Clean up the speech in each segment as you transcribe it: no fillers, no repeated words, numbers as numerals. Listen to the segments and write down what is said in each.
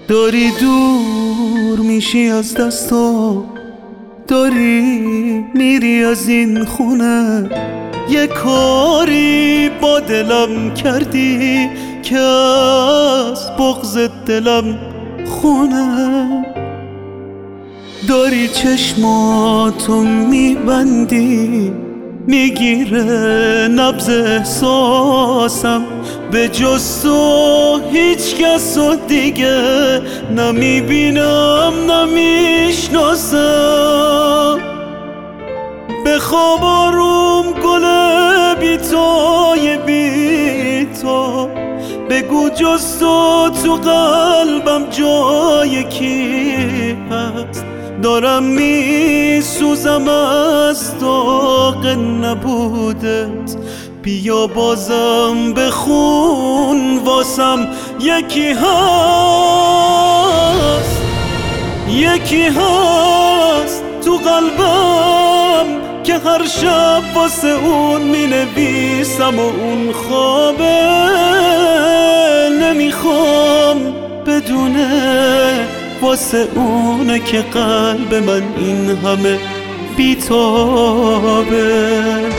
داری دور میشی از دستا، داری میری از این خونه، یه کاری با دلم کردی که از بغض دلم خونه. داری چشماتو میبندی، میگیره نبض احساسم، به جز تو هیچ کس رو دیگه نمیبینم نمیشناسم. به خواب آروم گل بیتای بی تو، بگو جز تو قلبم جای کی هست. دارم میسوزم از داغ نبودت، بیا بازم بخون واسم. یکی هست، یکی هست تو قلبم که هر شب واسه اون مینویسم و اون خوابه. نمیخوام بدونه واسه اونه که قلب من این همه بیتابه.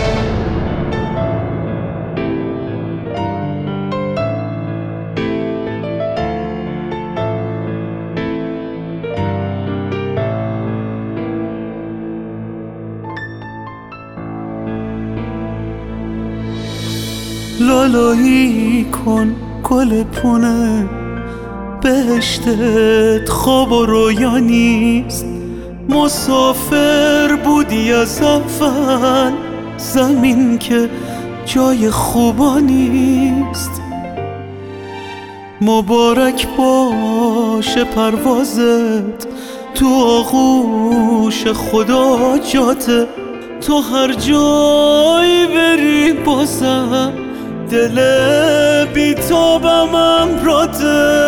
لالایی کن گل پونه، بهشتت خواب و رویا نیست. مسافر بودی از اول، زمین که جای خوبا نیست. مبارک باشه پروازت تو آغوش خدا جاته، تو هر جایی بری بازم دل بیتابم امراته.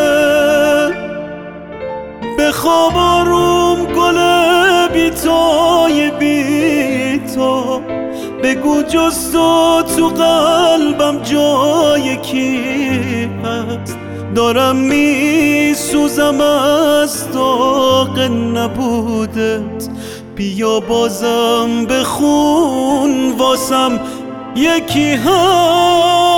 به خواب آروم گل بیتای بی تو، بگو جز تو قلبم جای کی هست. دارم میسوزم از داغ نبودت، بیا بازم بخون واسم. یکی هست